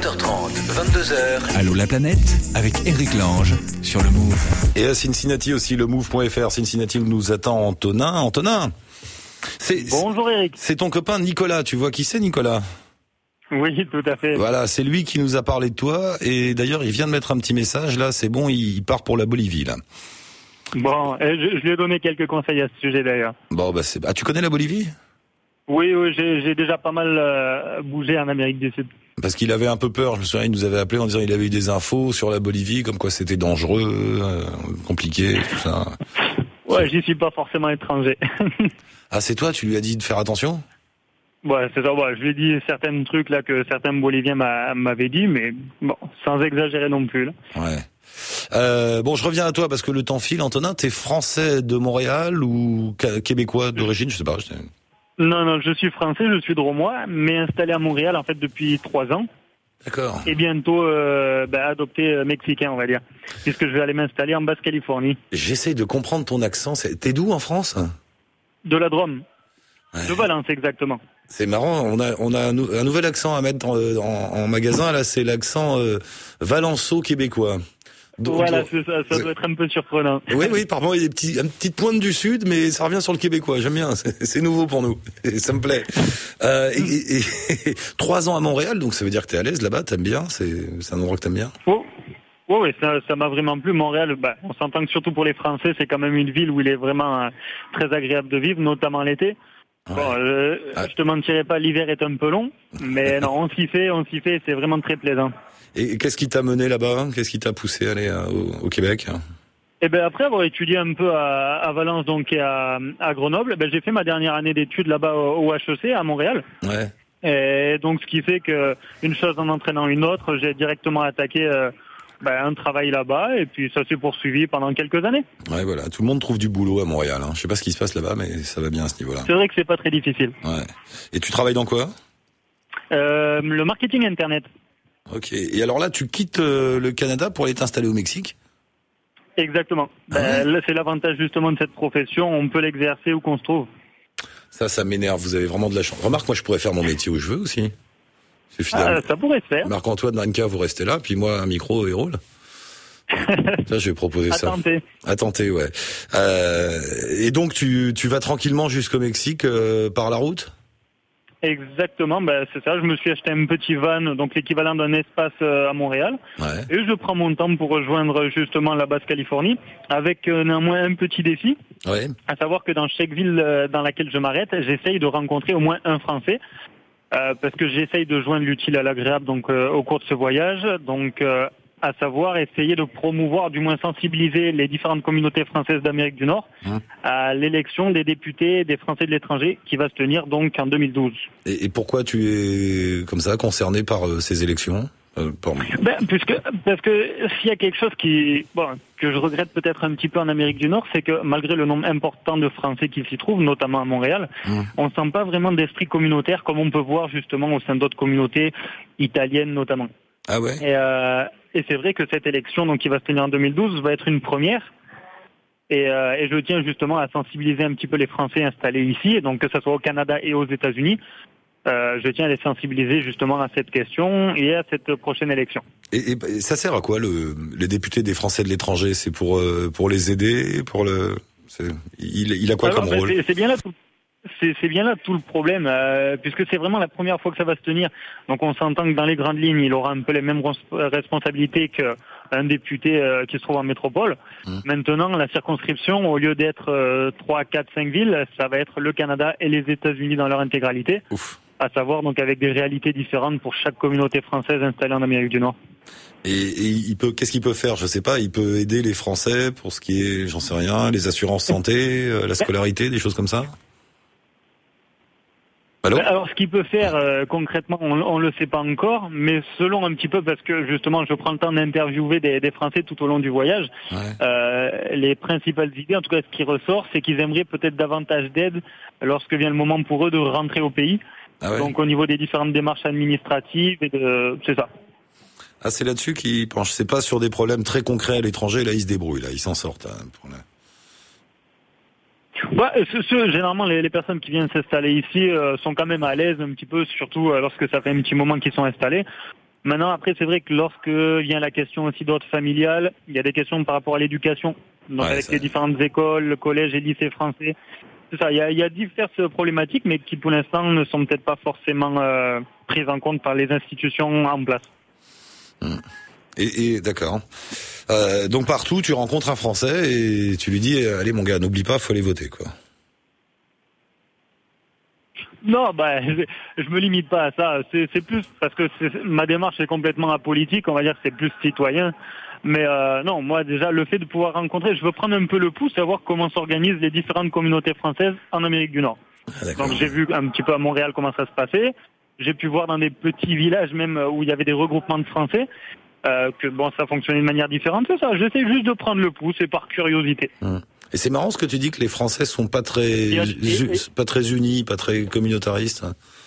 20h30, 22h. Allô la planète avec Eric Lange sur le Move. Et à Cincinnati aussi, le Move.fr. Cincinnati où nous attend Antonin. Antonin, bonjour Eric. C'est ton copain Nicolas. Tu vois qui c'est, Nicolas? Oui, tout à fait. Voilà, c'est lui qui nous a parlé de toi. Et d'ailleurs, il vient de mettre un petit message. Là, c'est bon, il part pour la Bolivie, là. Bon, je lui ai donné quelques conseils à ce sujet d'ailleurs. Bon, tu connais la Bolivie? Oui, j'ai déjà pas mal bougé en Amérique du Sud. Parce qu'il avait un peu peur, je me souviens, il nous avait appelé en disant qu'il avait eu des infos sur la Bolivie, comme quoi c'était dangereux, compliqué, tout ça. Ouais, j'y suis pas forcément étranger. Ah, c'est toi, tu lui as dit de faire attention? Ouais, c'est ça, ouais, je lui ai dit certains trucs là que certains Boliviens m'avaient dit, mais bon, sans exagérer non plus, là. Ouais. Bon, je reviens à toi parce que le temps file. Antonin, t'es français de Montréal ou québécois d'origine, je sais pas. Non, je suis français, je suis drômois, mais installé à Montréal en fait depuis 3 ans. D'accord. Et bientôt adopté mexicain, on va dire, puisque je vais aller m'installer en Basse-Californie. J'essaye de comprendre ton accent. T'es d'où en France? De la Drôme. Ouais. De Valence, exactement. C'est marrant, on a un nouvel accent à mettre en magasin. Là, c'est l'accent valenço-québécois. Voilà, c'est ça doit être un peu surprenant. Oui, par moment, il y a une petite pointe du sud, mais ça revient sur le québécois. J'aime bien, c'est nouveau pour nous. Et ça me plaît. Et 3 ans à Montréal, donc ça veut dire que t'es à l'aise là-bas, t'aimes bien? C'est un endroit que t'aimes bien? Oui, ça m'a vraiment plu. Montréal, on s'entend que surtout pour les Français, c'est quand même une ville où il est vraiment très agréable de vivre, notamment l'été. Ouais. Bon, je te mentirai pas, l'hiver est un peu long, mais non, on s'y fait, c'est vraiment très plaisant. Et qu'est-ce qui t'a mené là-bas? Qu'est-ce qui t'a poussé à aller au Québec? Eh ben après avoir étudié un peu à Valence donc et à Grenoble, j'ai fait ma dernière année d'études là-bas au HEC à Montréal. Ouais. Et donc ce qui fait que une chose en entraînant une autre, j'ai directement attaqué un travail là-bas et puis ça s'est poursuivi pendant quelques années. Ouais, voilà, tout le monde trouve du boulot à Montréal. Je sais pas ce qui se passe là-bas, mais ça va bien à ce niveau-là. C'est vrai que c'est pas très difficile. Ouais. Et tu travailles dans quoi? Le marketing internet. Ok. Et alors là, tu quittes le Canada pour aller t'installer au Mexique? Exactement. Là, c'est l'avantage justement de cette profession, on peut l'exercer où qu'on se trouve. Ça m'énerve, vous avez vraiment de la chance. Remarque, moi je pourrais faire mon métier où je veux aussi. Ça pourrait se faire. Marc-Antoine, Manka, vous restez là, puis moi un micro et roule. Ça, je vais proposer ça. À tenter, ouais. Et donc tu vas tranquillement jusqu'au Mexique par la route? Exactement, c'est ça. Je me suis acheté un petit van, donc l'équivalent d'un espace à Montréal. Ouais. Et je prends mon temps pour rejoindre justement la Basse-Californie, avec néanmoins un petit défi. Ouais. À savoir que dans chaque ville dans laquelle je m'arrête, j'essaye de rencontrer au moins un Français. Parce que j'essaye de joindre l'utile à l'agréable donc au cours de ce voyage. Donc à savoir essayer de promouvoir, du moins sensibiliser les différentes communautés françaises d'Amérique du Nord à l'élection des députés des Français de l'étranger qui va se tenir donc en 2012. Et pourquoi tu es comme ça concerné par ces élections? Parce que s'il y a quelque chose que je regrette peut-être un petit peu en Amérique du Nord, c'est que malgré le nombre important de Français qui s'y trouvent, notamment à Montréal, on sent pas vraiment d'esprit communautaire comme on peut voir justement au sein d'autres communautés italiennes notamment. Ah ouais. Et c'est vrai que cette élection donc qui va se tenir en 2012 va être une première. Et je tiens justement à sensibiliser un petit peu les Français installés ici, et donc que ce soit au Canada et aux États-Unis. Je tiens à les sensibiliser justement à cette question et à cette prochaine élection. Et ça sert à quoi les députés des Français de l'étranger? C'est pour les aider, il a quoi comme rôle? C'est bien là tout le problème, puisque c'est vraiment la première fois que ça va se tenir. Donc on s'entend que dans les grandes lignes, il aura un peu les mêmes responsabilités qu'un député qui se trouve en métropole. Maintenant, la circonscription, au lieu d'être 3, 4, 5 villes, ça va être le Canada et les États-Unis dans leur intégralité. Ouf. À savoir donc avec des réalités différentes pour chaque communauté française installée en Amérique du Nord. Et qu'est-ce qu'il peut faire? Je sais pas, il peut aider les Français pour ce qui est, j'en sais rien, les assurances santé, la scolarité, des choses comme ça? Allô? Alors, ce qu'il peut faire concrètement, on le sait pas encore, mais selon un petit peu, parce que justement, je prends le temps d'interviewer des Français tout au long du voyage. Ouais. Les principales idées, en tout cas, ce qui ressort, c'est qu'ils aimeraient peut-être davantage d'aide lorsque vient le moment pour eux de rentrer au pays. Ah ouais. Donc, au niveau des différentes démarches administratives, c'est ça. Ah, c'est là-dessus qu'ils penchent. C'est pas sur des problèmes très concrets à l'étranger. Là, ils se débrouillent. Là, ils s'en sortent. Généralement, les personnes qui viennent s'installer ici sont quand même à l'aise un petit peu, surtout lorsque ça fait un petit moment qu'ils sont installés. Maintenant, après, c'est vrai que lorsque vient la question aussi d'ordre familial, il y a des questions par rapport à l'éducation. Donc, avec les différentes écoles, collèges et lycées français. C'est ça, il y a diverses problématiques, mais qui pour l'instant ne sont peut-être pas forcément prises en compte par les institutions en place. Et d'accord. Donc partout, tu rencontres un Français et tu lui dis, allez mon gars, n'oublie pas, faut aller voter, quoi. Non, je me limite pas à ça. C'est plus parce que ma démarche est complètement apolitique. On va dire que c'est plus citoyen. Mais non, moi déjà le fait de pouvoir rencontrer, je veux prendre un peu le pouls, savoir comment s'organisent les différentes communautés françaises en Amérique du Nord. Donc j'ai vu un petit peu à Montréal comment ça se passait. J'ai pu voir dans des petits villages même où il y avait des regroupements de Français que bon, ça fonctionnait de manière différente. C'est ça. J'essaie juste de prendre le pouls, c'est par curiosité. Et c'est marrant ce que tu dis que les Français sont pas très unis, pas très communautaristes.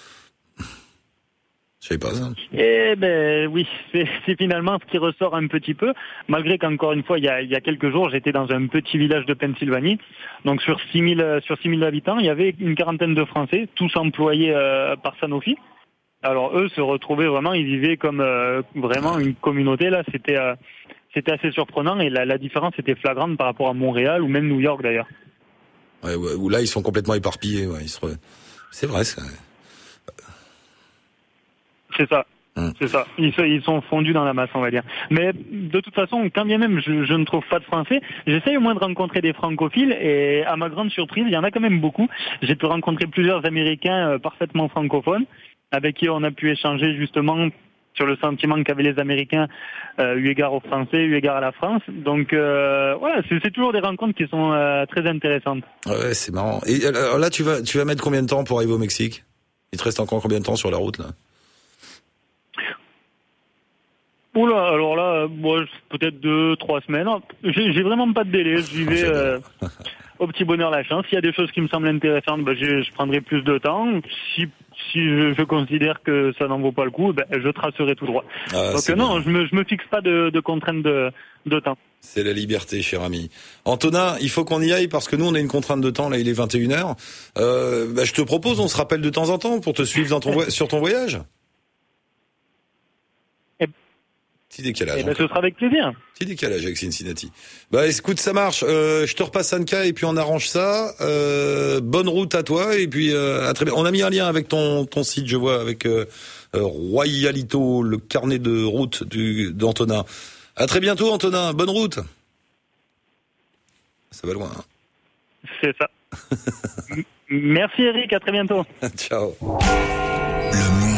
Je savais pas ça. Eh ben oui, c'est finalement ce qui ressort un petit peu, malgré qu'encore une fois, il y a quelques jours, j'étais dans un petit village de Pennsylvanie. Donc sur 6000 habitants, il y avait une quarantaine de Français, tous employés par Sanofi. Alors eux se retrouvaient vraiment, ils vivaient comme vraiment une communauté là. C'était assez surprenant et la différence était flagrante par rapport à Montréal ou même New York d'ailleurs. Ouais, où là ils sont complètement éparpillés. Ouais, c'est vrai ça. C'est ça. C'est ça. Ils sont fondus dans la masse, on va dire. Mais de toute façon, quand bien même je ne trouve pas de Français, j'essaye au moins de rencontrer des francophiles et à ma grande surprise, il y en a quand même beaucoup. J'ai pu rencontrer plusieurs Américains parfaitement francophones avec qui on a pu échanger justement sur le sentiment qu'avaient les Américains eu égard aux Français, eu égard à la France. Donc voilà, c'est toujours des rencontres qui sont très intéressantes. Ouais, c'est marrant. Et alors là, tu vas mettre combien de temps pour arriver au Mexique ? Il te reste encore combien de temps sur la route là ? Oula, alors là, moi, peut-être 2-3 semaines. J'ai vraiment pas de délai. J'y vais au petit bonheur la chance. S'il y a des choses qui me semblent intéressantes, je prendrai plus de temps. Si je considère que ça n'en vaut pas le coup, je tracerai tout droit. Donc non, je me fixe pas de contraintes de temps. C'est la liberté, cher ami. Antonin, il faut qu'on y aille parce que nous, on a une contrainte de temps. Là, il est 21h. Je te propose, on se rappelle de temps en temps pour te suivre sur ton voyage. Petit décalage. Ce sera avec plaisir. Petit décalage avec Cincinnati. Écoute, ça marche. Je te repasse Anka et puis on arrange ça. Bonne route à toi et puis à très bien. On a mis un lien avec ton site, je vois, avec Royalito, le carnet de route d'Antonin. À très bientôt, Antonin. Bonne route. Ça va loin. Hein. C'est ça. Merci Eric. À très bientôt. Ciao. Le